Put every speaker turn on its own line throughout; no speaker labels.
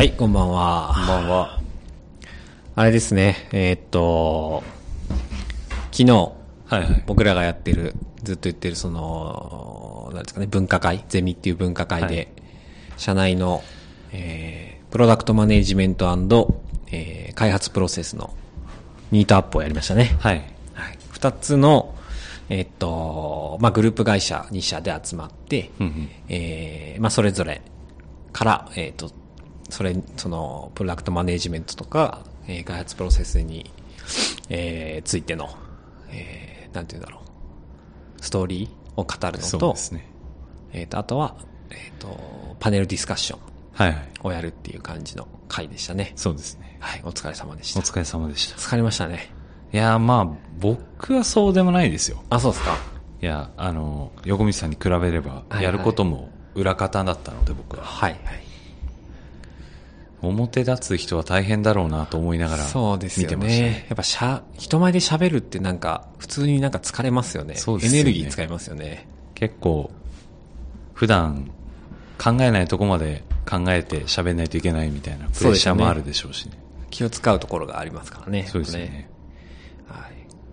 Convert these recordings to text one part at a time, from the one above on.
はい、こんばんは。
こんばんは。
あれですね、昨日、
はいはい。
僕らがやってる、ずっと言ってるなんですかね、分科会、ゼミっていう分科会で、
はい、
社内の、プロダクトマネジメント&、開発プロセスのニートアップをやりましたね。
はい。
はい。二つの、グループ会社2社で集まって、それぞれから、その、プロダクトマネジメントとか、開発プロセスに、ついての、なんていうんだろう、ストーリーを語るのと、
そうですね。
あとは、パネルディスカッション
はいはい。
をやるっていう感じの回でしたね。
そうですね。
はい、お疲れ様でした。
お疲れ様でした。
疲れましたね。
いやーまあ、僕はそうでもないですよ。
あ、そうですか。
いや、横道さんに比べれば、やることも裏方だったので、僕は。
はいはい。
表立つ人は大変だろうなと思いながら見てましたね。
そうですよね。やっぱ人前で喋るってなんか、普通になんか疲れますよね。
そうですよね。
エネルギー使いますよね。
結構、普段考えないとこまで考えて喋んないといけないみたいなプレッシャーもあるでしょうしね。
気を使うところがありますからね。
そうですよね。
はい。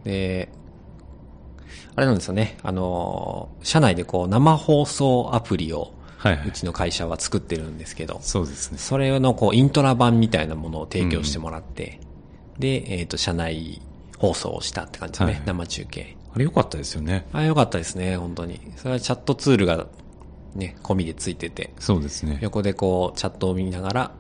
で、あれなんですよね。社内でこう生放送アプリを、
はいはい、
うちの会社は作ってるんですけど、
そうですね。
それのこうイントラ版みたいなものを提供してもらって、で、社内放送をしたって感じですね。はい、生中継。
あれ良かったですよね。
あれ良かったですね、本当に。それはチャットツールがね、込みでついてて。
そうですね。
横でこう、チャットを見ながら、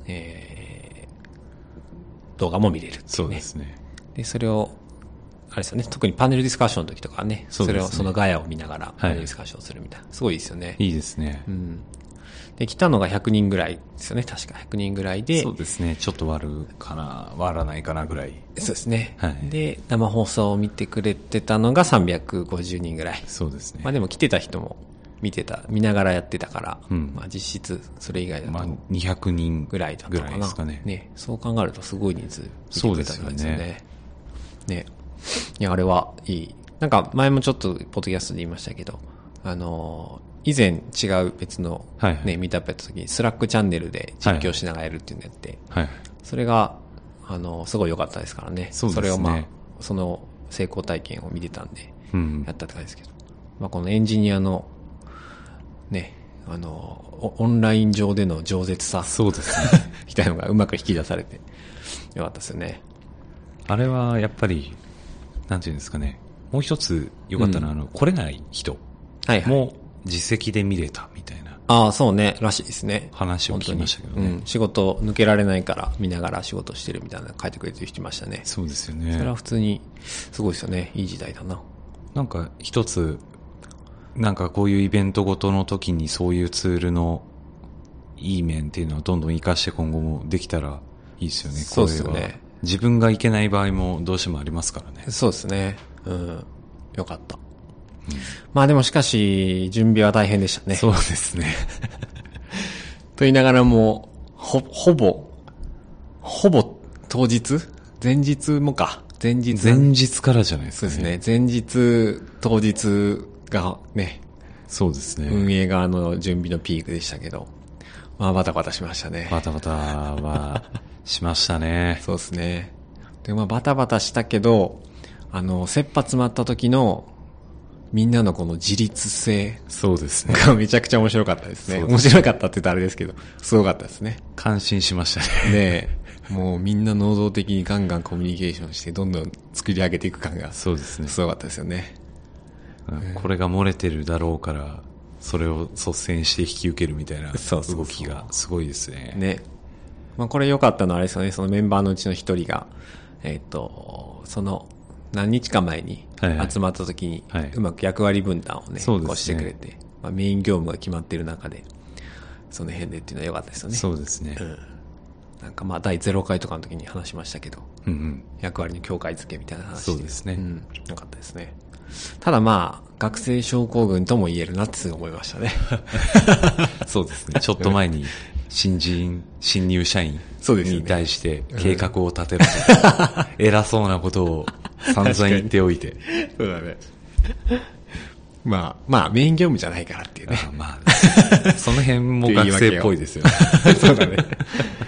動画も見れるっていうね。
そうですね。
で、それを、あれですよね、特にパネルディスカッションの時とかね、それを、そのガヤを見ながら、パネルディスカッションするみたいな。すごいですよね。
いいですね。
うん。で、来たのが100人ぐらいですよね、確か100人ぐらいで。
そうですね、ちょっと割らないかなぐらい。
そうですね。
はい。
で、生放送を見てくれてたのが350人ぐらい。
そうですね。
まあでも来てた人も見ながらやってたから、
ま
あ実質それ以外だと。
まあ200人
ぐらいだったかな。
ですかね。
ね、そう考えるとすごい人数見てくれたんですよね。
そうですよね。
ね。いや、あれはいい。なんか前もちょっとポッドキャストで言いましたけど、以前違う別のね、ミートアップやった時にスラックチャンネルで実況しながらやるっていうのやって、それが、すごい良かったですからね。
そうですね。
それをまあ、その成功体験を見てたんで、やったって感じですけど。まあこのエンジニアの、ね、オンライン上での饒舌さ。
そうですね。
みたいなのがうまく引き出されて、よかったですよね。
あれはやっぱり、なんていうんですかね。もう一つ良かったのは、来れない人も実績で見れたみたいな。
ああ、そうね、らしいですね。
話を聞きましたけどね。
仕事抜けられないから見ながら仕事してるみたいなの書いてくれてる人いましたね。
そうですよね。
それは普通に、すごいですよね。いい時代だな。
なんか一つ、なんかこういうイベントごとの時にそういうツールのいい面っていうのはどんどん活かして今後もできたらいいですよね。
そうですよね。
自分がいけない場合もどうしてもありますからね。
そうですね。よかった。まあでもしかし、準備は大変でしたね。
そうですね。
と言いながらも、ほぼ当日前日もか。前日
からじゃないですかね。
そうですね。前日、当日がね。
そうですね。
運営側の準備のピークでしたけど。まあバタバタしましたね。
バタバタはしましたね。
そうですね。で、まあバタバタしたけど、切羽詰まった時の、みんなのこの自立性。
そうですね。
がめちゃくちゃ面白かったですね。面白かったって言ったらあれですけど、すごかったですね。
感心しましたね。
ねえ。もうみんな能動的にガンガンコミュニケーションしてどんどん作り上げていく感が。
そうですね。
すごかったですよね。
これが漏れてるだろうから、それを率先して引き受けるみたいな動きがすごいですね。
ね。まあこれ良かったのはあれですよね。そのメンバーのうちの一人が、その何日か前に集まった時に、うまく役割分担をね、こうしてくれて、まあ、メイン業務が決まっている中で、その辺でっていうのは良かったですよね。
そうですね。
なんかまあ第0回とかの時に話しましたけど、役割の境界付けみたいな話で。
そうですね。
良かったですね。ただまあ、学生症候群とも言えるなって思いましたね。
そうですね。ちょっと前に、新入社員に対して計画を立てろと、偉そうなことを散々言っておいて。
そうだね。まあ、メイン業務じゃないからっていうね。
まあ、その辺も学生っぽいですよね。
そうだね。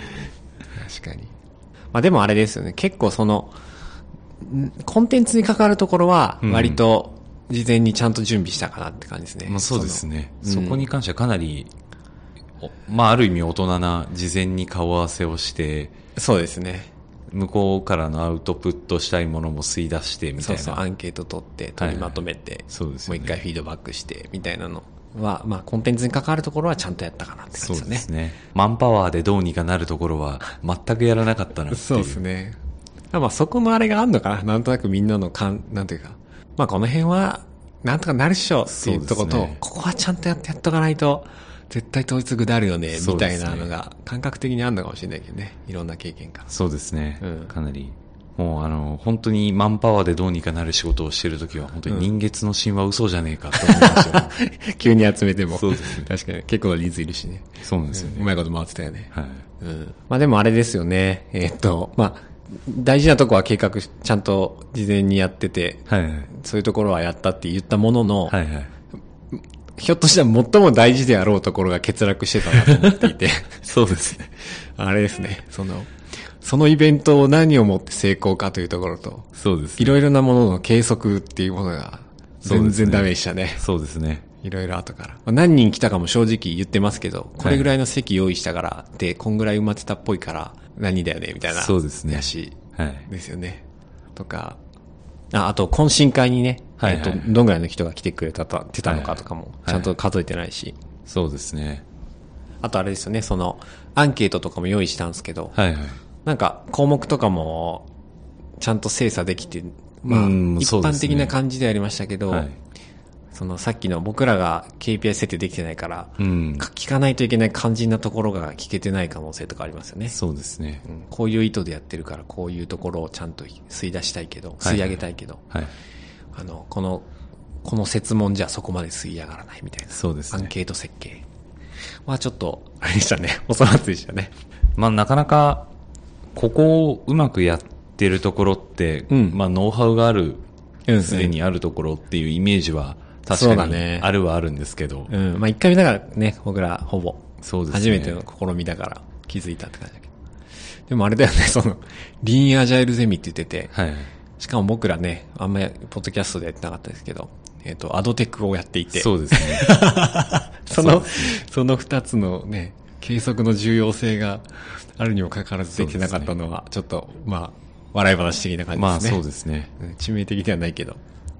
まあでもあれですよね。結構コンテンツに関わるところは、割と事前にちゃんと準備したかなって感じですね。
まあそうですね。そこに関してはかなり、まあある意味大人な事前に顔合わせをして、
そうですね。
向こうからのアウトプットしたいものも吸い出してみたいな。
そうアンケート取って取りまとめて、
そうですね、
もう一回フィードバックしてみたいなのは、まあコンテンツに関わるところはちゃんとやったかなって感じですね。
そうですね。マンパワーでどうにかなるところは全くやらなかったなっていう。
そうですね。まあそこのあれがあるのかな。なんとなくみんなのなんていうか、まあこの辺はなんとかなるっしょっていうところと、ね、ここはちゃんとやっとかないと絶対統一下るよねみたいなのが感覚的にあるのかもしれないけどね。いろんな経験から。
そうですね。かなり。もう本当にマンパワーでどうにかなる仕事をしているときは本当に人月の神話嘘じゃねえかと思いましたよ、ね
急に集めても。
そうですね。
確かに結構な人数いるしね。
そうなんですよね。
うまいこと回ってたよね。
はい。
まあでもあれですよね。まあ大事なとこは計画ちゃんと事前にやってて、
はいはい、
そういうところはやったって言ったものの、
はいはい、
ひょっとしたら最も大事であろうところが欠落してたなと思っていて。
そうですね。
あれですね。そのイベントを何をもって成功かというところと、
そうですね。
いろいろなものの計測っていうものが全然ダメでしたね。
そうですね。
いろいろ後から。まあ、何人来たかも正直言ってますけど、これぐらいの席用意したから、で、こんぐらい埋まってたっぽいから何だよね、みたいな。
そうですね。
やし、
はい。
ですよね。とか、あと懇親会にね、はいはい、どんぐらいの人が来てくれたのかとかも、ちゃんと数えてないし、はいはい。
そうですね。
あとあれですよね、アンケートとかも用意したんですけど、
はいはい。
なんか項目とかもちゃんと精査できて、まあ、一般的な感じでやりましたけど、はい、さっきの僕らが KPI 設定できてないから、聞かないといけない肝心なところが聞けてない可能性とかありますよね。
そうですね。
こういう意図でやってるから、こういうところをちゃんと吸い出したいけど、吸い上げたいけど、
はい、
この設問じゃそこまで吸い上がらないみたいな。
そうですね。
アンケート設計はちょっと、あれでしたね。お粗末でしたね。
まあなかなか、ここをうまくやってるところって、まあノウハウがある、すでにあるところっていうイメージは確かにあるはあるんですけど。
まあ一回目だからね、僕らほぼ。
そうですね。
初めての試みだから気づいたって感じだけど。でもあれだよね、リーンアジャイルゼミって言ってて、
はい。
しかも僕らね、あんまりポッドキャストでやってなかったですけど、アドテックをやっていて。
そうですね。
その二つのね、計測の重要性があるにもかかわらずできてなかったのは、ちょっと、まあ、笑い話的な感じですね。
まあそうですね。
致命的ではないけど。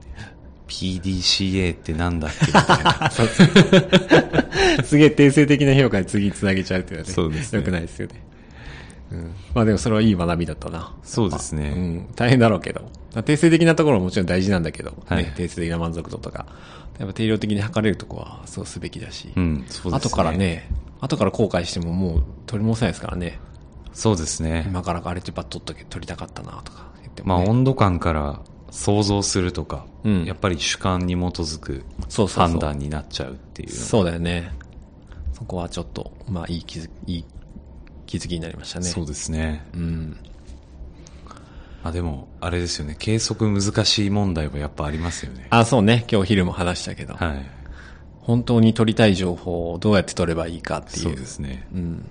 PDCA ってなんだっけみたいな。
すげえ定性的な評価に次につなげちゃうっていうのはね。
そうですね。
良くないですよね。まあでもそれはいい学びだったな。
そうですね。
大変だろうけど。定性的なところももちろん大事なんだけど、
はい、
ね、定性的な満足度とか。やっぱ定量的に測れるとこはそうすべきだし。
そうですね。
後から後悔してももう取り戻せないですからね。
そうですね。
今からあれちょっと取りたかったなとか言って
も、ね。まあ温度感から想像するとか、やっぱり主観に基づく判断になっちゃうっていう。
そうだよね。そこはちょっと、まあいい気づきになりましたね。
そうですね。でも、あれですよね。計測難しい問題はやっぱありますよね。
そうね。今日昼も話したけど。
はい。
本当に取りたい情報をどうやって取ればいいかっていう。
そうですね。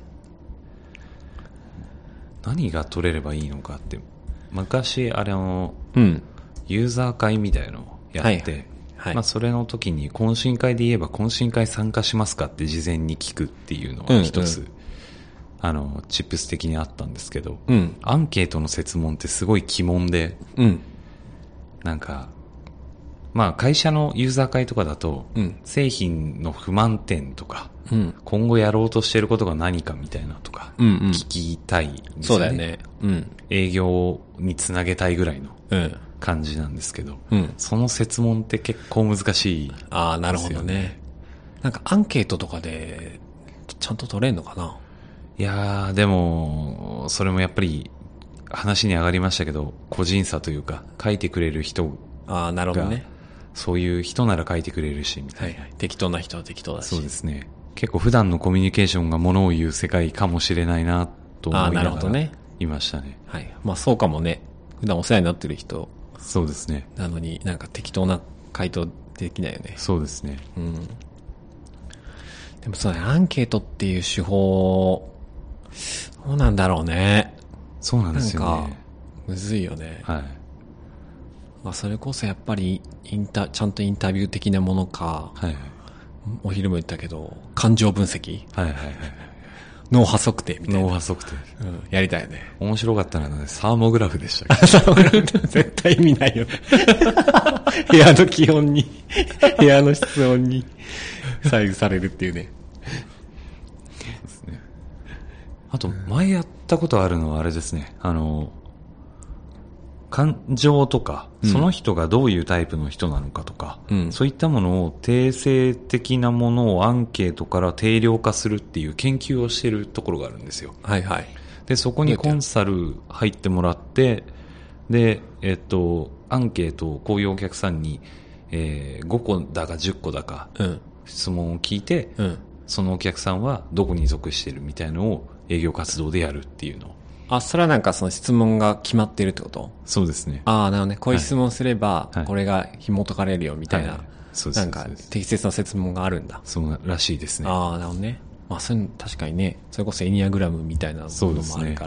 何が取れればいいのかって、昔、ユーザー会みたいのをやって、はい、まあそれの時に懇親会で言えば懇親会参加しますかって事前に聞くっていうのは一つ、チップス的にあったんですけど、アンケートの設問ってすごい鬼門で、なんか、まあ会社のユーザー会とかだと、製品の不満点とか、今後やろうとしてることが何かみたいなとか、聞きたいんですよね。
そうだよね。
営業につなげたいぐらいの感じなんですけど、その設問って結構難しいですよね。
なるほどね。なんかアンケートとかでちゃんと取れんのかな。
いやー、でも、それもやっぱり話に上がりましたけど、個人差というか、書いてくれる人が、
なるほどね。
そういう人なら書いてくれるし、みたいな。
適当な人は適当だし。
そうですね。結構普段のコミュニケーションがものを言う世界かもしれないな、と思いながらいましたね。
はい。まあそうかもね。普段お世話になってる人。
そうですね。
なのになんか適当な回答できないよね。
そうですね。
でもそうね、アンケートっていう手法、どうなんだろうね。
そうなんですよね。
なんか、むずいよね。
はい。
まあ、それこそやっぱり、ちゃんとインタビュー的なものか、
はいはい。
お昼も言ったけど、感情分析、
はいはいはい。
脳波測定みたいな。
脳波測定。
やりたいよね。
面白かったのはね、サーモグラフでしたっけサーモグラフって
絶対意味ないよね。部屋の気温に、部屋の室温に左右されるっていうね。
ですね。あと、前やったことあるのはあれですね。感情とか、その人がどういうタイプの人なのかとか、そういったものを定性的なものをアンケートから定量化するっていう研究をしているところがあるんですよ。
はいはい。
で、そこにコンサル入ってもらって、で、アンケートをこういうお客さんに、5個だか10個だか、質問を聞いて、そのお客さんはどこに属してるみたいのを営業活動でやるっていうのを。
あ、それはなんかその質問が決まってるってこと？
そうですね。
ああ、なるほどね。こういう質問すれば、これが紐解かれるよみたいな。
そうです。
なんか適切な質問があるんだ。
そうらしいですね。
ああ、なるほどね。まあ、そういうの確かにね、それこそエニアグラムみたいなものもあるから。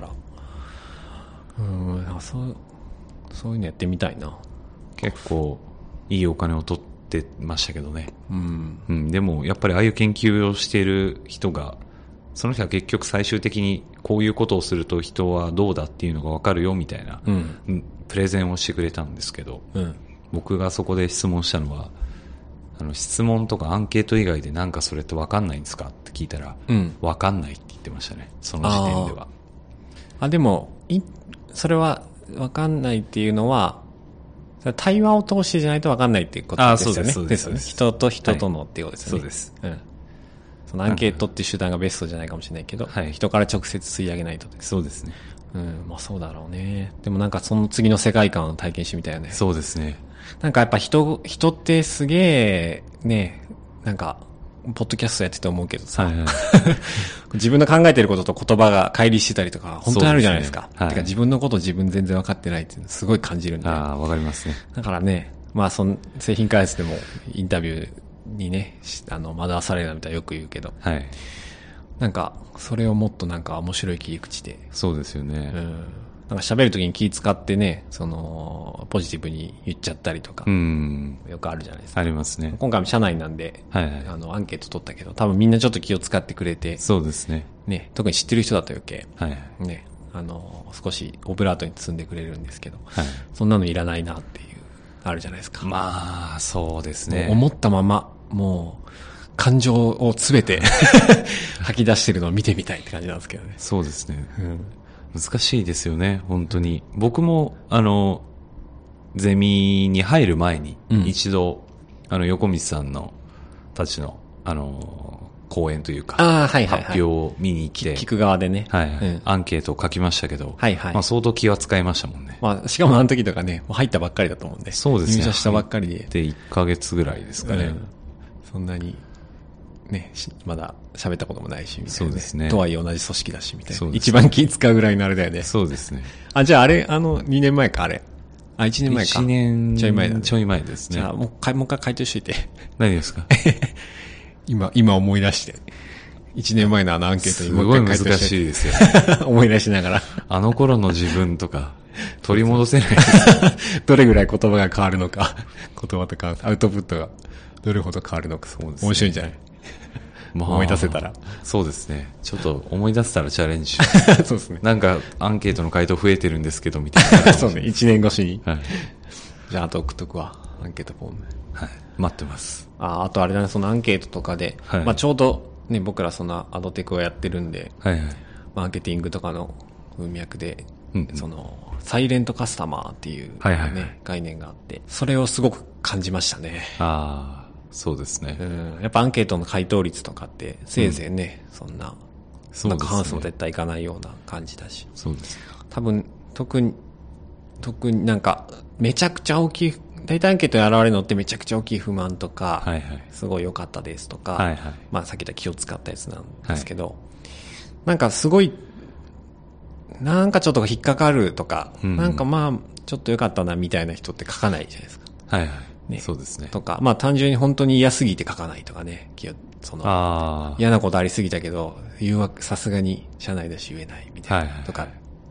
そういうのやってみたいな。
結構、いいお金を取ってましたけどね。でも、やっぱりああいう研究をしている人が、その人は結局最終的にこういうことをすると人はどうだっていうのが分かるよみたいな、プレゼンをしてくれたんですけど、僕がそこで質問したのは、質問とかアンケート以外でなんかそれって分かんないんですかって聞いたら、分かんないって言ってましたね。その時点では。
でも、それは分かんないっていうのは、対話を通してじゃないと分かんないっていうことですよね。
そうですね。
人と人とのっていうことですよね。
そうです。
そのアンケートっていう手段がベストじゃないかもしれないけど、人から直接吸い上げないと。
そうですね。
まあそうだろうね。でもなんかその次の世界観を体験してみたいよね。
そうですね。
なんかやっぱ人ってすげえ、ね、なんか、ポッドキャストやってて思うけどさ、自分の考えてることと言葉が乖離してたりとか、本当にあるじゃないですか。てか自分のこと自分全然分かってないっていうのすごい感じるんで。
わかりますね。
だからね、まあ製品開発でもインタビューにね、惑わされるなみたいなよく言うけど、なんか、それをもっとなんか面白い切り口で。
そうですよね。
なんか喋るときに気使ってね、ポジティブに言っちゃったりとか、よくあるじゃないですか。
ありますね。
今回も社内なんで、アンケート取ったけど、多分みんなちょっと気を使ってくれて、
そうですね。
ね、特に知ってる人だと余計、ね、少しオブラートに包んでくれるんですけど、そんなのいらないなっていう、あるじゃないですか。
まあ、そうですね。
思ったまま、もう、感情をすべて吐き出してるのを見てみたいって感じなんですけどね。
そうですね。難しいですよね、本当に。僕も、ゼミに入る前に、一度、横道さんの、たちの、講演というか、発表を見に行って、
聞く側でね。
アンケートを書きましたけど、まあ相当気は使いましたもんね。
まあ、しかもあの時とかね、もう入ったばっかりだと思うんで。
そうですね。
入社したばっかりで。
で、1ヶ月ぐらいですかね。
そんなに、ね、まだ喋ったこともないし、みたいな。
そうですね。
とはいえ同じ組織だし、みたいな。一番気使うぐらいのあれだよね。
そうですね。
じゃああれ、2年前か、あれ。1年前か。
1年
ちょい前だね。
ちょい前ですね。
じゃあ、もう一回回答しといて。
何ですか
今思い出して。1年前のアンケートに
もう一回回答して。すごい難しいですよ。
思い出しながら。
あの頃の自分とか、取り戻せない。
どれぐらい言葉が変わるのか。言葉とか、アウトプットがどれほど変わるのか。そうです、ね。面白いんじゃない思い出せたら。
そうですね。ちょっと思い出せたらチャレンジ
そうですね。
なんかアンケートの回答増えてるんですけど、みたいな。
そうね。1年越しに。じゃあ、あと送っとくわ。アンケートフォーム。
待ってます。
あとあれだね、そのアンケートとかで、まあちょうどね、僕らそのアドテクをやってるんで、マーケティングとかの文脈で、サイレントカスタマーっていう、概念があって、それをすごく感じましたね。
そうですね。
やっぱアンケートの回答率とかって、せいぜいね、そんな、なんか半数も絶対いかないような感じだし。
そうです。
多分、特になんか、めちゃくちゃ大きい、大体アンケートに現れるのってめちゃくちゃ大きい不満とか、すごい良かったですとか、まあさっき言った気を使ったやつなんですけど、なんかすごい、なんかちょっと引っかかるとか、なんかまあ、ちょっと良かったなみたいな人って書かないじゃないですか。ね、
そうですね。
とか、まあ単純に本当に嫌すぎて書かないとかね。嫌なことありすぎたけど、さすがに社内だし言えないみたいな。とかっ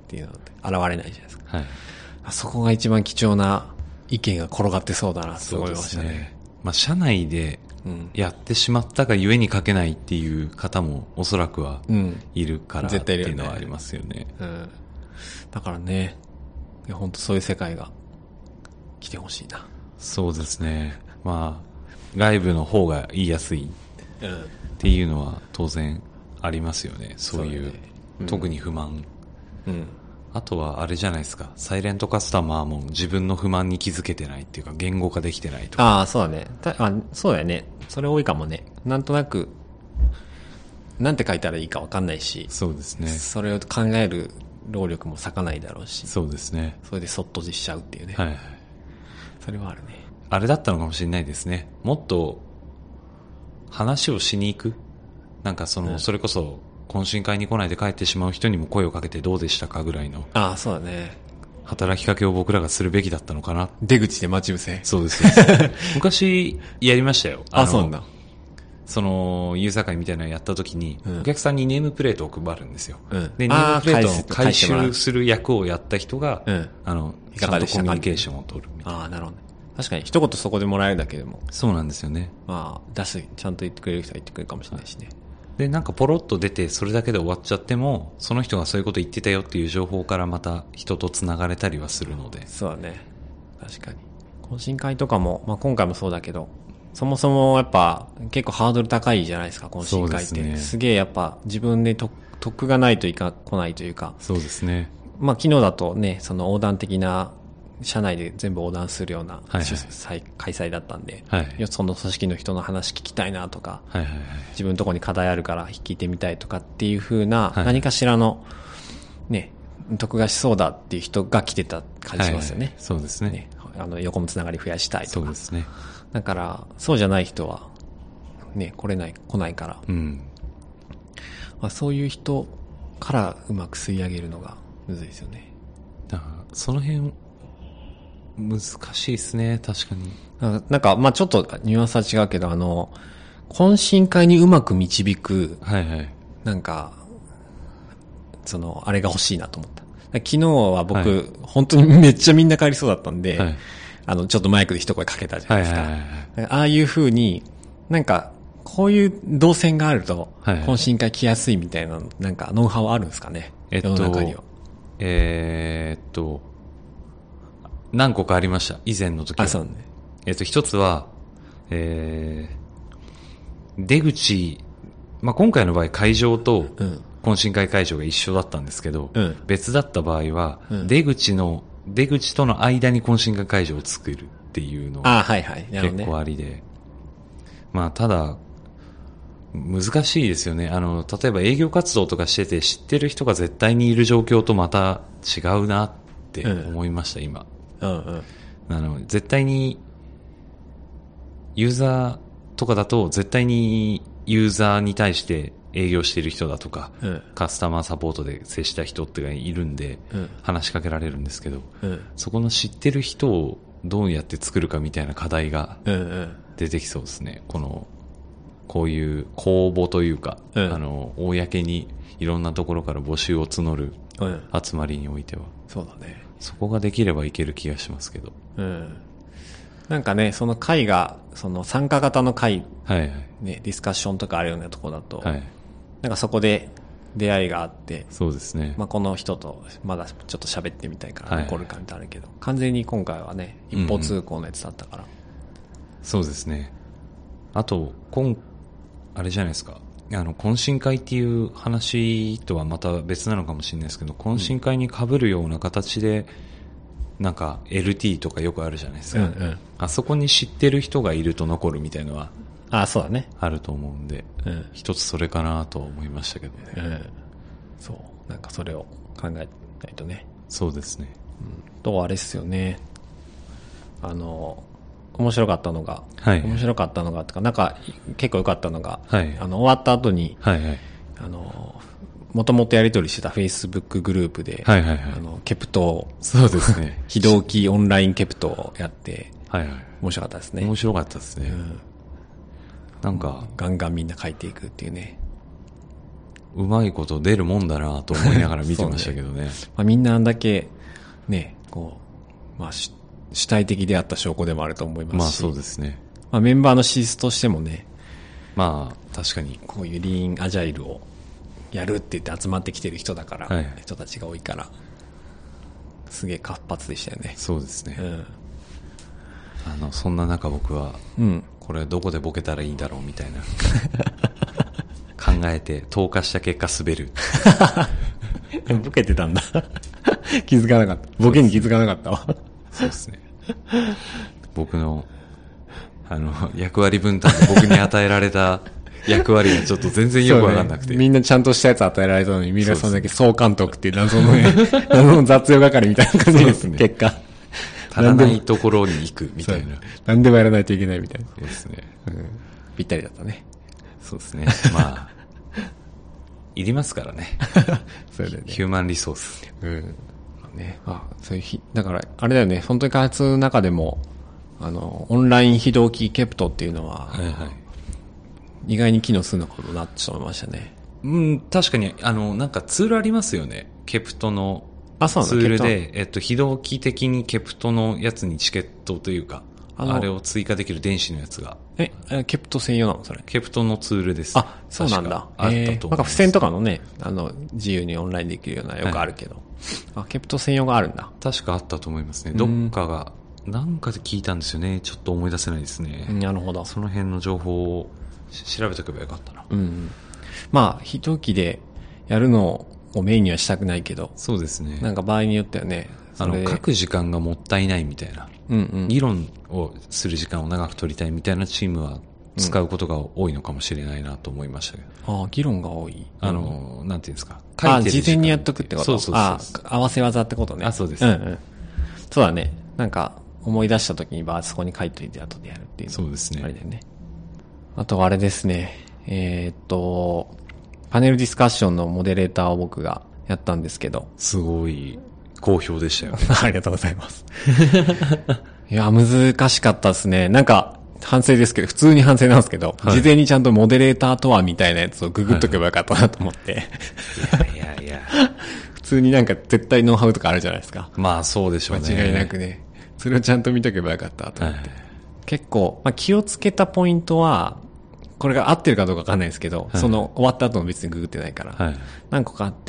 っていうのって現れないじゃないですか。はい。そこが一番貴重な意見が転がってそうだなって思いましたね。そうですね。
まあ、社内でやってしまったがゆえに書けないっていう方もおそらくはいるからっていうのはありますよね。
うん。だからね、いや本当そういう世界が来てほしいな。
そうですね。まあ、外部の方が言いやすいっていうのは当然ありますよね。そういう、特に不満。うん。あとはあれじゃないですか。サイレントカスタマーも自分の不満に気づけてないっていうか言語化できてないとか。
ああ、そうだね。そうだよね。それ多いかもね。なんとなく、なんて書いたらいいか分かんないし。
そうですね。
それを考える労力も割かないだろうし。
そうですね。
それでそっとしちゃうっていうね。
はいはい。
それはあるね。
あれだったのかもしれないですね。もっと話をしに行く。なんかそれこそ、懇親会に来ないで帰ってしまう人にも声をかけてどうでしたかぐらいの。
ああ、そうだね。
働きかけを僕らがするべきだったのかな。
出口で待ち伏せ。
そうです。昔、やりましたよ。
そうなんだ。
ユーザー会みたいなのやった時に、お客さんにネームプレートを配るんですよ。で、ネームプレートを回収する役をやった人が、ちゃんとコミュニケーションを取るみたいな。
ああ、なるほどね。確かに、一言そこでもらえるだけでも。
そうなんですよね。
まあ、ちゃんと言ってくれる人は言ってくれるかもしれないしね。
で、なんかポロッと出て、それだけで終わっちゃっても、その人がそういうこと言ってたよっていう情報からまた人と繋がれたりはするので。
そうだね。確かに。懇親会とかも、まあ今回もそうだけど、そもそもやっぱ結構ハードル高いじゃないですか、懇親会って。そうですね。すげえやっぱ自分で得がないと来ないというか。
そうですね。
まあ昨日だとね、その横断的な、社内で全部横断するような、開催だったんで、その組織の人の話聞きたいなとか、自分のところに課題あるから聞いてみたいとかっていう風な、何かしらの、ね、得がしそうだっていう人が来てた感じしますよね。
そうですね。
横のつながり増やしたいとか。
そうですね。
だから、そうじゃない人は、ね、来ないから、まあ、そういう人からうまく吸い上げるのがむずいですよね。
その辺、難しいですね、確かに。
なんか、まあちょっとニュアンスは違うけど、懇親会にうまく導く、なんか、あれが欲しいなと思った。昨日は僕、本当にめっちゃみんな帰りそうだったんで、ちょっとマイクで一声かけたじゃないですか。ああいう風に、なんか、こういう動線があると、懇親会来やすいみたいな、なんか、ノウハウあるんですかね。世の中には。
何個かありました。以前の時は。
そうね。
一つは、出口、まあ、今回の場合会場と懇親会会場が一緒だったんですけど、別だった場合は、出口との間に懇親会会場を作るっていうのが結構ありで。まあ、ただ、難しいですよね。例えば営業活動とかしてて知ってる人が絶対にいる状況とまた違うなって思いました、今。絶対に、ユーザーとかだと絶対にユーザーに対して営業している人だとか、カスタマーサポートで接した人っているんで、話しかけられるんですけど、そこの知ってる人をどうやって作るかみたいな課題が出てきそうですね。こういう公募というか、公にいろんなところから募集を募る集まりにおいては。
そうだね。
そこができればいける気がしますけど。
なんかね、その会が、参加型の会、ね、ディスカッションとかあるようなところだと、なんかそこで出会いがあって、
そうですね。
まあこの人とまだちょっと喋ってみたいから残る感じあるけど、完全に今回はね、一方通行のやつだったから。
そうですね。あと、あれじゃないですか。懇親会っていう話とはまた別なのかもしれないですけど、懇親会に被るような形で、なんか LT とかよくあるじゃないですか。あそこに知ってる人がいると残るみたいのは、
そうだね。
あると思うんで、一つそれかなと思いましたけどね。
そう。なんかそれを考えないとね。
そうですね。
あれですよね。面白かったのが、なんか結構良かったのが、終わった後に、もともとやり取りしてた Facebook グループで、ケプト、
そうですね。
非同期オンラインケプトをやって、面白かったですね。
面白かったですね。なんか、
ガンガンみんな書いていくっていうね。
うまいこと出るもんだなと思いながら見てましたけどね。
まあ、みんなあんだけ、ね、こう、まあ、主体的であった証拠でもあると思いますし。
まあそうですね。
まあメンバーの資質としてもね、
まあ確かに。
こういうリーンアジャイルをやるって言って集まってきてる人だから、
はい、
人たちが多いから、すげえ活発でしたよね。
そうですね。
うん、
そんな中僕は、
うん、
これどこでボケたらいいんだろうみたいな考えて投下した結果滑る。
ボケてたんだ。気づかなかった。ボケに気づかなかったわ。
そうですね。僕の役割分担で僕に与えられた役割がちょっと全然よくわかんなくて、
ね。みんなちゃんとしたやつ与えられたのに、ミラさんだけ総監督っていう謎のね、謎の雑用係みたいな感じですね。結果。
足らないところに行くみたいな。
何でもやらないといけないみたいな。
そうですね。
うん。ぴったりだったね。
そうですね。まあ、いりますからね。
それでね。
ヒューマンリソース。
うん。ね。あ、そういうだから、あれだよね、本当に開発の中でも、オンライン非同期ケプトっていうのは、
はいはい。
意外に機能するのかなって思いましたね。
うん、確かに、なんかツールありますよね。ケプトのツールで、非同期的にケプトのやつにチケットというか、あれを追加できる電子のやつが。
ケプト専用なのそれ。
ケプトのツールです。
あ、そうなんだ。
あったと思う。
なんか付箋とかのね、自由にオンラインできるようなよくあるけど。はい、ケプト専用があるんだ。
確かあったと思いますね。どっかが、なんかで聞いたんですよね。ちょっと思い出せないですね。
なるほど。
その辺の情報を調べておけばよかったな。
うん。まあ、非同期でやるのをメインにはしたくないけど。
そうですね。
なんか場合によってはね。
書く時間がもったいないみたいな。議論をする時間を長く取りたいみたいなチームは使うことが多いのかもしれないなと思いましたけど。
ああ、議論が多い。
なんていうんですか。
書いてる事前にやっとくってこと。
そう。
合わせ技ってことね。
あ、そうです。
そうだね。なんか、思い出した時にそこに書いといて後でやるっていう。
そうですね。
あれだよね。あとはあれですね。パネルディスカッションのモデレーターを僕がやったんですけど。
すごい好評でしたよね。
ありがとうございます。いや、難しかったですね。なんか、反省ですけど、普通に反省なんですけど、事前にちゃんとモデレーターとはみたいなやつをググっとけばよかったなと思って。
いや。
普通になんか絶対ノウハウとかあるじゃないですか。
まあそうでしょうね。
間違いなくね。それをちゃんと見とけばよかったと思って。結構、気をつけたポイントは、これが合ってるかどうかわかんないですけど、その終わった後も別にググってないから、何個かあって、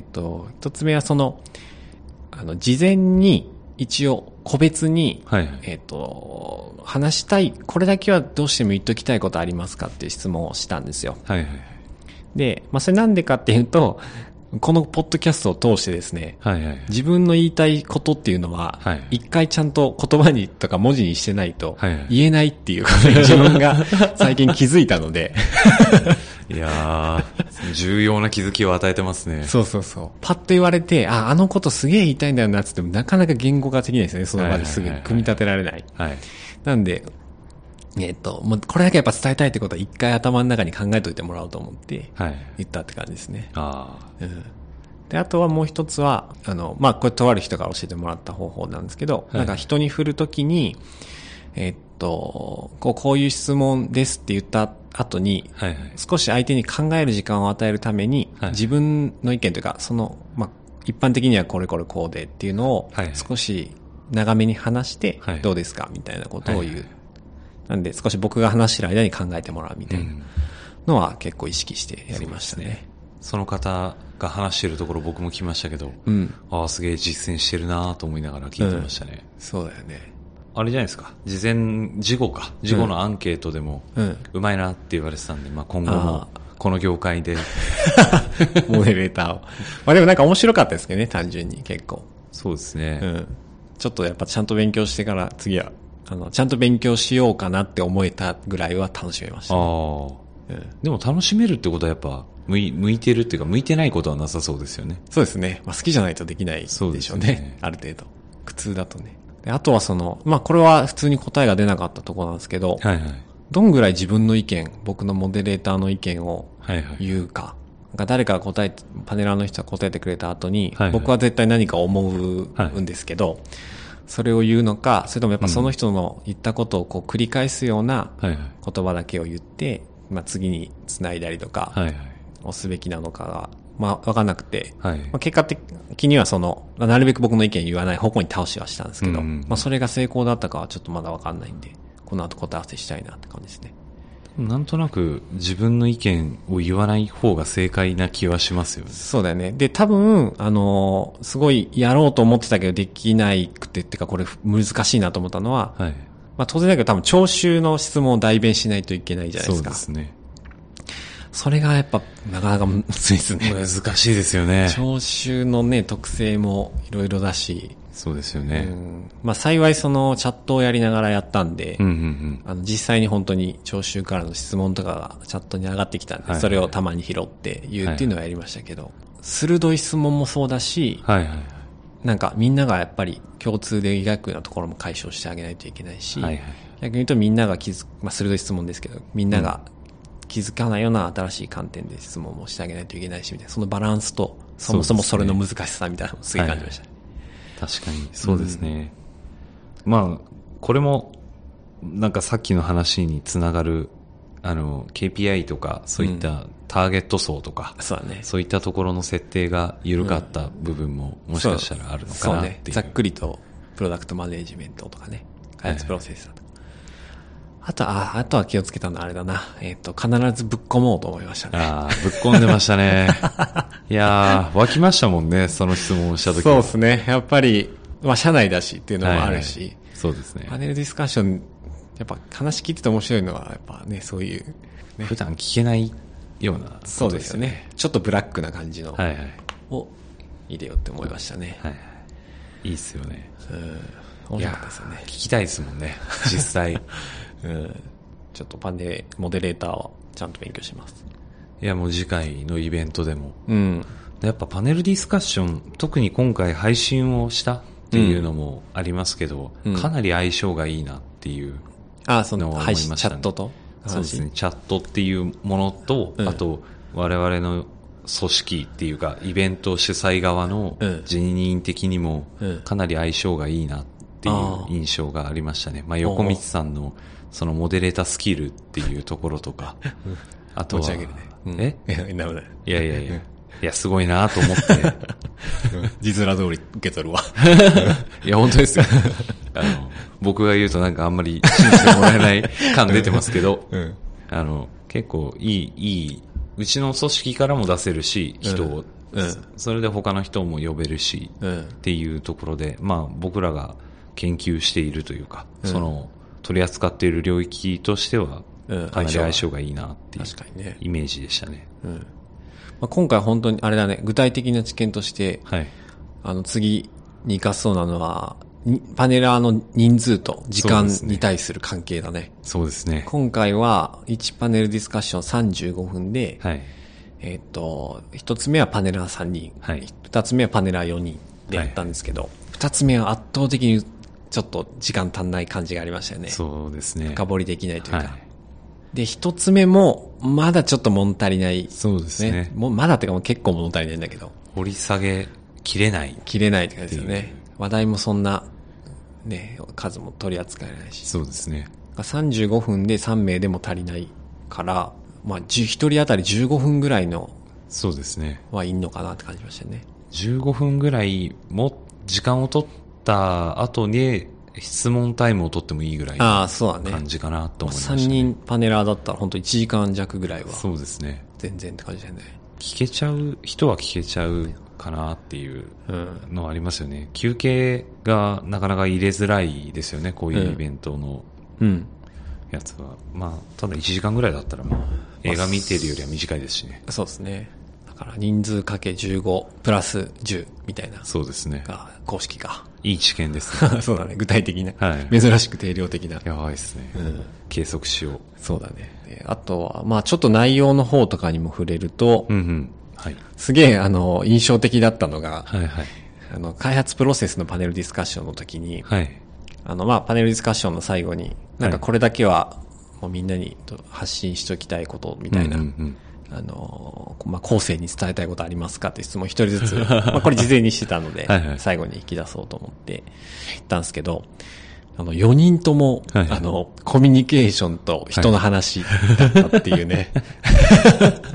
一つ目は事前に一応個別に、話したい、これだけはどうしても言っときたいことありますかっていう質問をしたんですよ。で、それなんでかっていうと、このポッドキャストを通してですね、自分の言いたいことっていうのは、一回ちゃんと言葉にとか文字にしてないと言えないっていうことに自分が最近気づいたので。
いやー、重要な気づきを与えてますね。
そう。パッと言われて、あのことすげえ言いたいんだよなって言ってもなかなか言語化できないですね。その場ですぐ組み立てられない。なんで、もうこれだけやっぱ伝えたいってことは一回頭の中に考えといてもらおうと思って言ったって感じですね。で、あとはもう一つは、これとある人から教えてもらった方法なんですけど、なんか人に振るときに、こういう質問ですって言った後に、少し相手に考える時間を与えるために、自分の意見というか、一般的にはこれこうでっていうのを少し長めに話して、どうですかみたいなことを言う。なんで少し僕が話してる間に考えてもらうみたいなのは結構意識してやりましたね。
その方が話してるところ僕も来ましたけど、すげえ実践してるなと思いながら聞いてましたね。
そうだよね。
あれじゃないですか。事後のアンケートでも、うまいなって言われてたんで、今後もこの業界で。
モデレーターを。でもなんか面白かったですけどね、単純に結構。
そうですね。
ちょっとやっぱちゃんと勉強してから次は、ちゃんと勉強しようかなって思えたぐらいは楽しめました、ね。
でも楽しめるってことはやっぱ向いてるっていうか向いてないことはなさそうですよね。
そうですね。好きじゃないとできないでしょうね。ある程度。苦痛だとね。であとはこれは普通に答えが出なかったところなんですけど、どんぐらい自分の意見、僕のモデレーターの意見を言うか。なんか誰かがパネラーの人が答えてくれた後に、僕は絶対何か思うんですけど、それを言うのか、それともやっぱその人の言ったことを繰り返すような言葉だけを言って、次に繋いだりとか、 をすべきなのかが、まあ、わかんなくて、
はい。
まあ、結果的にはなるべく僕の意見言わない方向に倒しはしたんですけど、
うんうんうん、
まあ、それが成功だったかはちょっとまだわかんないんで、この後答え合わせしたいなって感じですね。
なんとなく自分の意見を言わない方が正解な気はしますよね。
そうだよね。で、多分、すごいやろうと思ってたけどできないくてってか、これ難しいなと思ったのは、
はい。
まあ当然だけど多分聴衆の質問を代弁しないといけないじゃないですか。
そうですね。
それがやっぱなかなかむずいですね。
難しいですよね。
聴衆のね、特性もいろいろだし。
そうですよね。
まあ幸いチャットをやりながらやったんで、
うんうんうん、
実際に本当に聴衆からの質問とかがチャットに上がってきたんで、はいはい、それをたまに拾って言うっていうのをやりましたけど、はいはい、鋭い質問もそうだし、
はいはいはい、
なんかみんながやっぱり共通で医学なところも解消してあげないといけないし、はいはい、逆に言うとみんながまあ鋭い質問ですけど、みんなが気づかないような新しい観点で質問もしてあげないといけないし、みたいな、そのバランスと、そもそもそれの難しさみたいなのをすげえ感じました。
確かに、そうですね。まあ、これも、なんかさっきの話につながる、KPI とか、そういったターゲット層とか、
そうだね。
そういったところの設定が緩かった部分も、もしかしたらあるのかなっていう。
そうね。ざっくりと、プロダクトマネージメントとかね、開発プロセスだとか。あとは気をつけたのはあれだな。必ずぶっ込もうと思いましたね。
ああ、ぶっ込んでましたね。いやー、湧きましたもんね、その質問をしたときは。
そうですね。やっぱり、まあ、社内だしっていうのもあるし。はいはい、
そうですね。
パネルディスカッション、やっぱ話聞いてて面白いのは、やっぱね、そういう、ね。
普段聞けないような、
そうですよね。ちょっとブラックな感じの、
はいはい。
を入れようって思いましたね。
はいはい。いいっすよね。
面白かったですよね。
聞きたいですもんね、実際。
ちょっとモデレーターをちゃんと勉強します。
いや、もう次回のイベントでも。
うん。
やっぱパネルディスカッション、特に今回配信をしたっていうのもありますけど、かなり相性がいいなっていうのを思いましたね。
チャットと
そうですね。チャットっていうものと、あと、我々の組織っていうか、イベント主催側の人員的にも、かなり相性がいいなっていう印象がありましたね。まあ、横光さんのそのモデレータスキルっていうところとか、あとは、
持ち上げるね。
いや、いや、すごいなと思って。
字面通り受け取るわ。
いや、本当ですよ。僕が言うとなんかあんまり信じてもらえない感出てますけど、結構いい、うちの組織からも出せるし、人を、それで他の人も呼べるし、っていうところで、まあ僕らが研究しているというか、その取り扱っている領域としては、かなり相性がいいなっていうイメージでしたね。
まあ、今回本当にあれだね、具体的な知見として、
はい、
次に活かそうなのは、パネラーの人数と時間に対する関係だね。
そうですね。
今回は1パネルディスカッション35分で、
はい、
1つ目はパネラー3人、
はい、
2つ目はパネラー4人でやったんですけど、2つ目は圧倒的にちょっと時間足んない感じがありましたよね。
そうですね。
深掘りできないというか。はい、で、1つ目もまだちょっと物足りない、ね。
そうですね。
もうまだってかもう結構物足りないんだけど。
掘り下げきれない。
きれないって感じですよね。話題もそんな、ね、数も取り扱えないし。
そうですね。
35分で3名でも足りないから、まあ、1人当たり15分ぐらいの、
そうですね。
はいいのかなって感じましたね。
15分ぐらいも時間を取った後に質問タイムを取ってもいいぐらいの感じかなと思いましたね。
3人パネラーだったら本当1時間弱ぐらいは。
そうですね。
全然って感じだよね。
聞けちゃう人は聞けちゃうかなっていうのはありますよね。休憩がなかなか入れづらいですよね。こういうイベントのやつは。まあ、ただ1時間ぐらいだったらまあ、映画見てるよりは短いですしね。
そうですね。だから人数かけ15プラス10みたいな。
そうですね。
が公式か。
いい知見ですね。
そうだね。具体的な。
はい。
珍しく定量的な。
やばいですね。計測しよう。
そうだね。あとは、まあちょっと内容の方とかにも触れると、
はい。
すげえ、印象的だったのが、
はいはい。
開発プロセスのパネルディスカッションの時に、
はい。
まあパネルディスカッションの最後に、なんかこれだけは、もうみんなに発信しときたいことみたいな、まあ後世に伝えたいことありますかって質問一人ずつ、まあこれ事前にしてたので、はいはい、最後に引き出そうと思って言ったんですけど、4人とも、はいはい、コミュニケーションと人の話だったっていうね。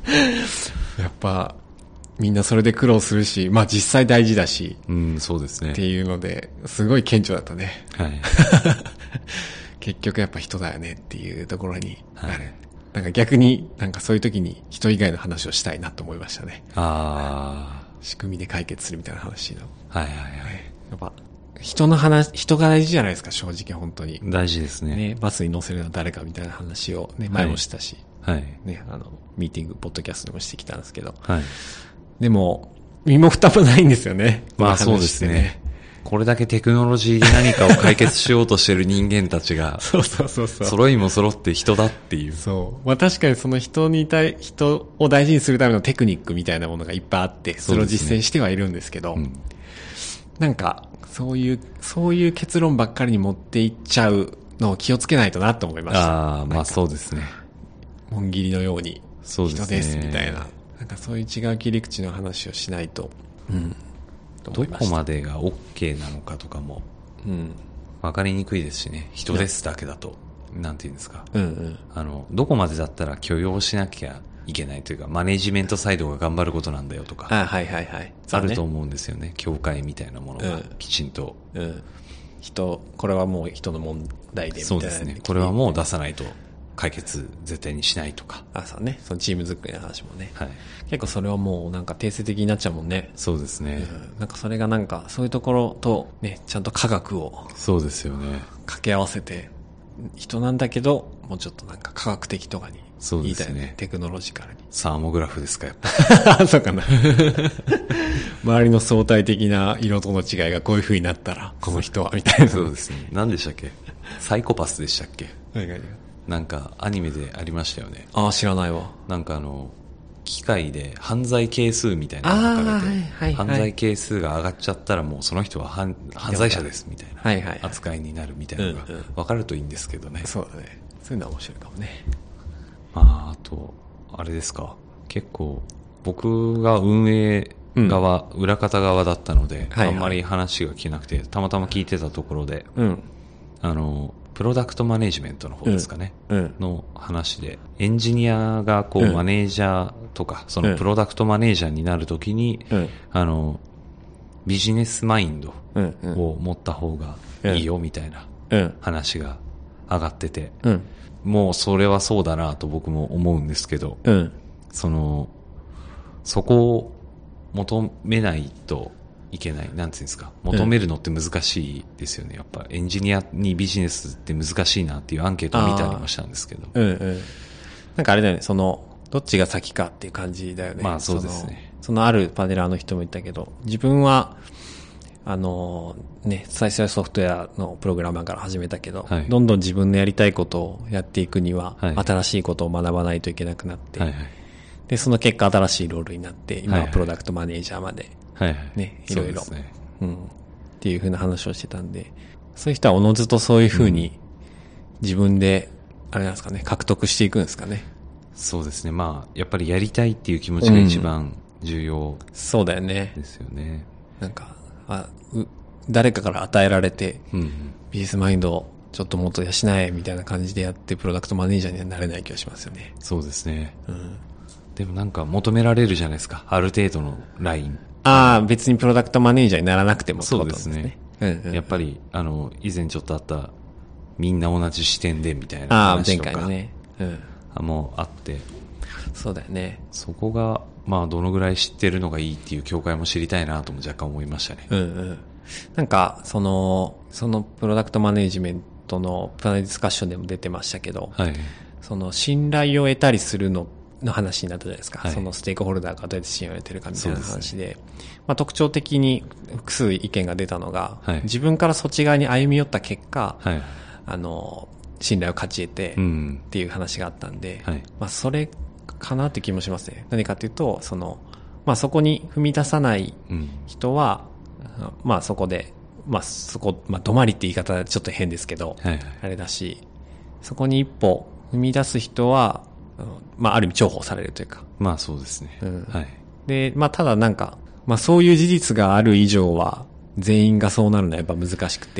やっぱ、みんなそれで苦労するし、まあ実際大事だし。
うん、そうですね。
っていうので、すごい顕著だったね。
はい。
結局やっぱ人だよねっていうところになる。はい、なんか逆に、なんかそういう時に人以外の話をしたいなと思いましたね。
ああ。
仕組みで解決するみたいな話の。
はいはいはい。
やっぱ、人が大事じゃないですか、正直本当に。
大事ですね。
ね、バスに乗せるのは誰かみたいな話をね、前もしたし。
はい。
ね、ミーティング、ポッドキャストでもしてきたんですけど。
はい。
でも、身も蓋もないんですよね。
まあそうですね。これだけテクノロジーで何かを解決しようとしてる人間たちが、
そうそうそうそう。
揃いも揃って人だっていう。
そう。まあ確かにその人を大事にするためのテクニックみたいなものがいっぱいあって、それを実践してはいるんですけど、なんか、そういう結論ばっかりに持っていっちゃうのを気をつけないとなと思いました。
ああ、まあそうですね。
紋切りのように、
そうですね。
人ですみたいな。なんかそういう違う切り口の話をしないと。うん。
どこまでが OK なのかとかも、わかりにくいですしね。人ですだけだと、なんて言うんですか。どこまでだったら許容しなきゃいけないというか、マネジメントサイドが頑張ることなんだよとか。
はいはいはい。
あると思うんですよね。境界みたいなものがきちんと。
これはもう人の問題でみたいな。
そうですね。これはもう出さないと解決絶対にしないとか。
そうね。そのチーム作りの話もね。
はい。
結構それはもうなんか定性的になっちゃうもんね。
そうですね。
なんかそれがなんかそういうところとね、ちゃんと科学を。
そうですよね。
掛け合わせて、人なんだけど、もうちょっとなんか科学的とかに言いたいね。テクノロジカルに。
サーモグラフですか、やっ
ぱ。そうかな。周りの相対的な色との違いがこういう風になったら、この人は、みたいな。
そうですね。何でしたっけ？サイコパスでしたっけ？
何が
なんかアニメでありましたよね。
知らないわ。
なんか機械で犯罪係数みたいなのが書かれて、犯罪係数が上がっちゃったらもうその人は犯罪者ですみたいな扱いになるみたいなのが分かるといいんですけどね。
そうだね。そういうのは面白いかもね。
まあ、あと、あれですか。結構、僕が運営側、裏方側だったので、あんまり話が聞けなくて、たまたま聞いてたところで、プロダクトマネジメントの方ですかね、の話で、エンジニアがこうマネージャーとか、そのプロダクトマネージャーになるときに、ビジネスマインドを持った方がいいよみたいな話が上がってて、もうそれはそうだなと僕も思うんですけど、そこを求めないといけない。なんていうんですか。求めるのって難しいですよね。やっぱエンジニアにビジネスって難しいなっていうアンケートを見たりもしたんですけど。
なんかあれだよね、どっちが先かっていう感じだよね。
まあそうですね。
あるパネラーの人も言ったけど、自分は、最初はソフトウェアのプログラマーから始めたけど、どんどん自分のやりたいことをやっていくには、新しいことを学ばないといけなくなって、で、その結果新しいロールになって、今はプロダクトマネージャーまで、いろいろ、っていう風な話をしてたんで、そういう人はおのずとそういう風に自分で、あれなんですかね、獲得していくんですかね。
そうですね。まあ、やっぱりやりたいっていう気持ちが一番重要、
そうだよね。
ですよね。
なんか、誰かから与えられて、ビジネスマインドをちょっともっと養えみたいな感じでやってプロダクトマネージャーにはなれない気がしますよね。
そうですね。でもなんか求められるじゃないですか。ある程度のライン。
別にプロダクトマネージャーにならなくてもってことですね。
そうですね。やっぱり、以前ちょっとあった、みんな同じ視点でみたいな話とか。
前回のね。
もうあって。
そうだよね。
そこが、まあ、どのぐらい知ってるのがいいっていう境界も知りたいなとも若干思いましたね。
なんか、そのプロダクトマネージメントのパネルディスカッションでも出てましたけど、信頼を得たりするの話になったじゃないですか。そのステークホルダーがどうやって信用を得てるかみたいな話で、特徴的に複数意見が出たのが、自分からそっち側に歩み寄った結果、信頼を勝ち得てっていう話があったんで、それかなって気もしますね。何かっていうと、そこに踏み出さない人は、そこで、止まりって言い方はちょっと変ですけど、あれだし、そこに一歩踏み出す人は、ある意味重宝されるというか。
まあそうですね。
で、ただなんか、そういう事実がある以上は、全員がそうなるのはやっぱ難しくて、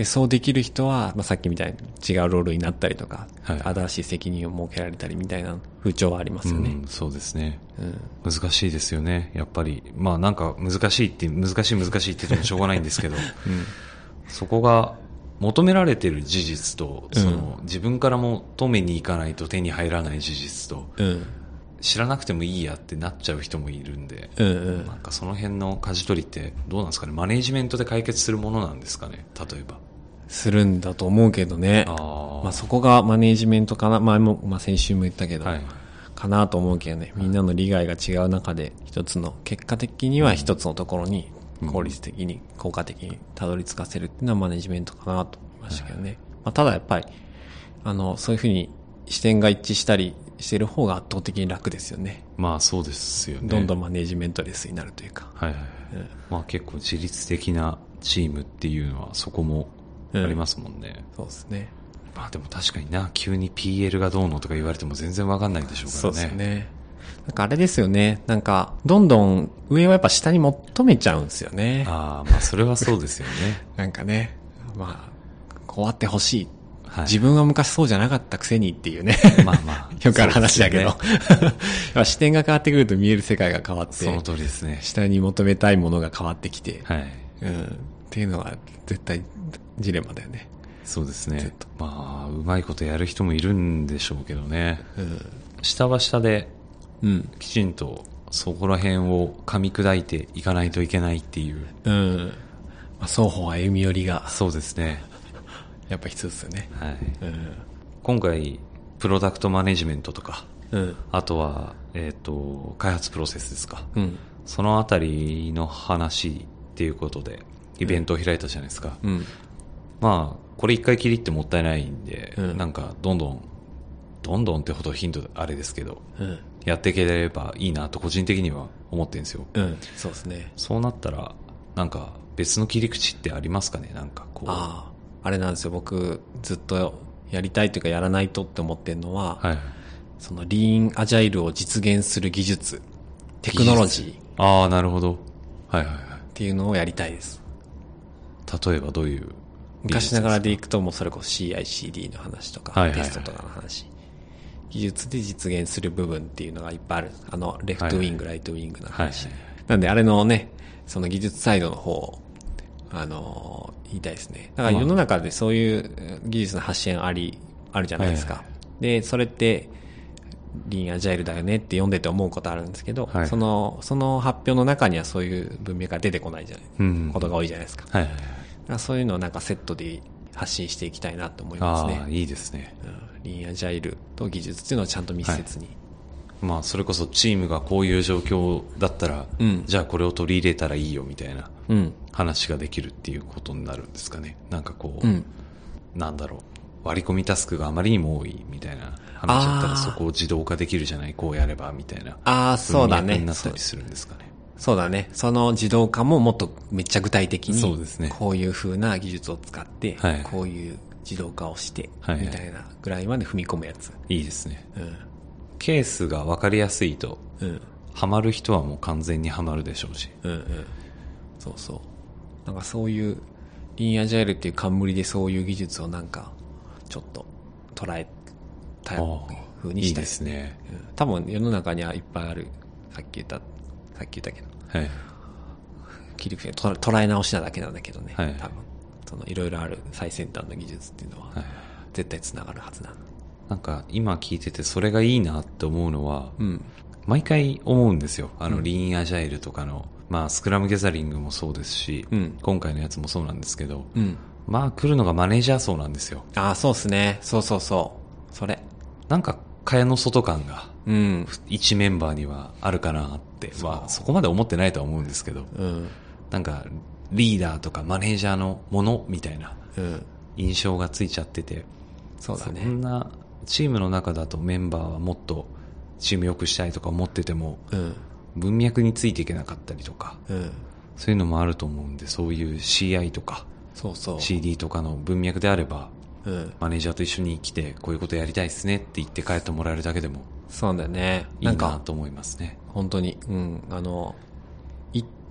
で、そうできる人は、さっきみたいに違うロールになったりとか、
はい、
新しい責任を設けられたりみたいな風潮はありますよね。
そうですね、難しいですよね、やっぱり。なんか難しいって言ってもしょうがないんですけど、そこが求められてる事実と、自分から求めに行かないと手に入らない事実と、知らなくてもいいやってなっちゃう人もいるんで、なんかその辺の舵取りってどうなんですかね。マネージメントで解決するものなんですかね、例えば。
するんだと思うけどね。そこがマネージメントかな。前も、先週も言ったけど、かなと思うけどね。みんなの利害が違う中で、結果的には一つのところに効率的に、効果的にたどり着かせるっていうのはマネージメントかなと思いましたけどね。ただやっぱり、そういうふうに視点が一致したりしてる方が圧倒的に楽ですよね。
そうですよね。
どんどんマネージメントレスになるというか。
結構自律的なチームっていうのはそこもありますもんね。
そうですね。
でも確かにな、急に PL がどうのとか言われても全然わかんないでしょうからね。
そうですね。なんかあれですよね。なんか、どんどん上はやっぱ下に求めちゃうんですよね。
それはそうですよね。
なんかね、こうあってほしい。自分は昔そうじゃなかったくせにっていうね。よくある話だけど。視点が変わってくると見える世界が変わって。
その通りですね。
下に求めたいものが変わってきて。っていうのは絶対ジレンマだよね。
そうですね。うまいことやる人もいるんでしょうけどね。下は下で、きちんとそこら辺を噛み砕いていかないといけないっていう。
双方歩み寄りが。
そうですね。
やっぱ必要ですよね。
今回、プロダクトマネジメントとか、あとは、開発プロセスですか。そのあたりの話っていうことで、イベントを開いたじゃないですか。これ一回きりってもったいないんで、なんか、どんどんってほど頻度あれですけど、やっていければいいなと個人的には思ってるんですよ。
そうですね。
そうなったら、なんか、別の切り口ってありますかね、なんかこう。
あれなんですよ。僕、ずっとやりたいというかやらないとって思ってるのは、そのリーンアジャイルを実現する技術、テクノロジ
ー。なるほど。
っていうのをやりたいです。
例えばどういう
昔ながらでいくともうそれこそ CI/CD の話とか、テストとかの話。技術で実現する部分っていうのがいっぱいある。レフトウィング、ライトウィングの話。なんであれのね、その技術サイドの方を、言いたいですね。だから世の中でそういう技術の発信あるじゃないですか。で、それって、リーンアジャイルだよねって読んでて思うことあるんですけど、その発表の中にはそういう文脈が出てこないことが多いじゃないですか。だからそういうのをなんかセットで発信していきたいなと思いますね。
いいですね。
リーンアジャイルと技術っていうのをちゃんと密接に。
それこそチームがこういう状況だったら、じゃあこれを取り入れたらいいよみたいな話ができるっていうことになるんですかね。なんかこう、なんだろう、割り込みタスクがあまりにも多いみたいな話だったらそこを自動化できるじゃない、こうやればみたいな。
そうだね。
になったりするんですかね。
そうだね。その自動化ももっとめっちゃ具体的に、
そうですね。
こういう風な技術を使って、こういう自動化をして、みたいなぐらいまで踏み込むやつ。
いいですね。ケースが分かりやすいと、ハマる人はもう完全にハマるでしょうし。
そうそう。なんかそういう、リーンアジャイルっていう冠でそういう技術をなんか、ちょっと捉えた風にしたい。
いいですね。
多分世の中にはいっぱいある。さっき言ったけど。切り口で捉え直しなだけなんだけどね。多分。いろいろある最先端の技術っていうのは、絶対つながるはずなんだ。
なんか今聞いててそれがいいなって思うのは、毎回思うんですよ。リーンアジャイルとかの、スクラムギャザリングもそうですし、今回のやつもそうなんですけど、来るのがマネージャー層なんですよ。
そうですね。そう。それ。
なんか、蚊帳の外感が、一メンバーにはあるかなって、そこまで思ってないとは思うんですけど、なんか、リーダーとかマネージャーのものみたいな印象がついちゃってて、
そうだね。
そんなチームの中だとメンバーはもっとチーム良くしたいとか思ってても、文脈についていけなかったりとか、そういうのもあると思うんで、そういう CI とか、CD とかの文脈であれば、マネージャーと一緒に来てこういうことやりたいですねって言って帰ってもらえるだけでも
そうだよね。
いいなと思いますね。
本当に、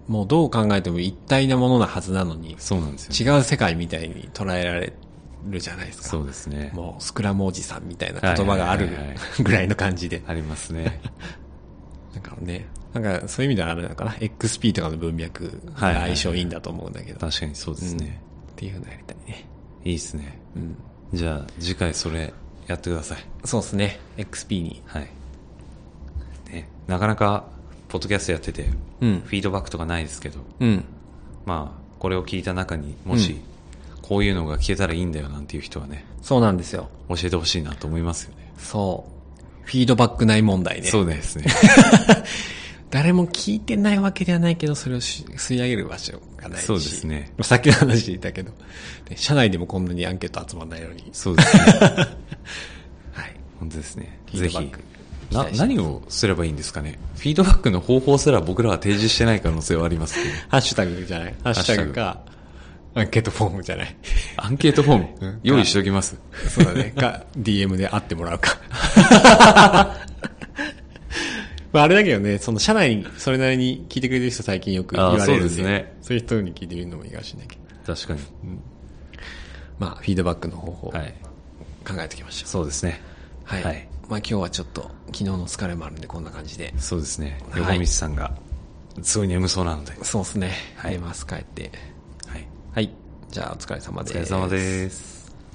もうどう考えても一体なものなはずなのに、
そうなんですよ、
違う世界みたいに捉えられるじゃないですか。
そうですね。
もうスクラムおじさんみたいな言葉があるぐらいの感じで。
ありますね。
なんかね、なんかそういう意味ではあれなのかな、XP とかの文脈が相性いいんだと思うんだけど。
確かにそうですね、
っていうのやりたいね。
いいですね。じゃあ次回それやってください。
そうですね。XP に。
はい。ね、なかなかポッドキャストやってて、フィードバックとかないですけど、まあこれを聞いた中にもし、こういうのが聞けたらいいんだよなんていう人はね、
そうなんですよ。
教えてほしいなと思いますよね。
そう。フィードバックない問題ね。
そうですね。
誰も聞いてないわけではないけど、それを吸い上げる場所がないし。
そうですね。
さっきの話で言ったけど、社内でもこんなにアンケート集まんないのに。
そうですね。はい。本当ですね。
ぜひ。
何をすればいいんですかね。フィードバックの方法すら僕らは提示してない可能性はありますけど。
ハッシュタグじゃない。ハッシュタグか、アンケートフォームじゃない。
アンケートフォーム、用意しておきます。
そうだね。か、DM で会ってもらうか。まああれだけどね、その社内にそれなりに聞いてくれる人最近よく言われるんで、
そうですね。
そういう人に聞いてみるのもいいかもしれないけど。
確かに。
まあフィードバックの方法、
はい、
考えておきましょう。
そうですね。
はい。まあ今日はちょっと昨日の疲れもあるんでこんな感じで。
そうですね。横道さんがすごい眠そうなので。
そうですね。寝ます、帰って。はい。はい。じゃあお疲れ様です。
お疲れ様です。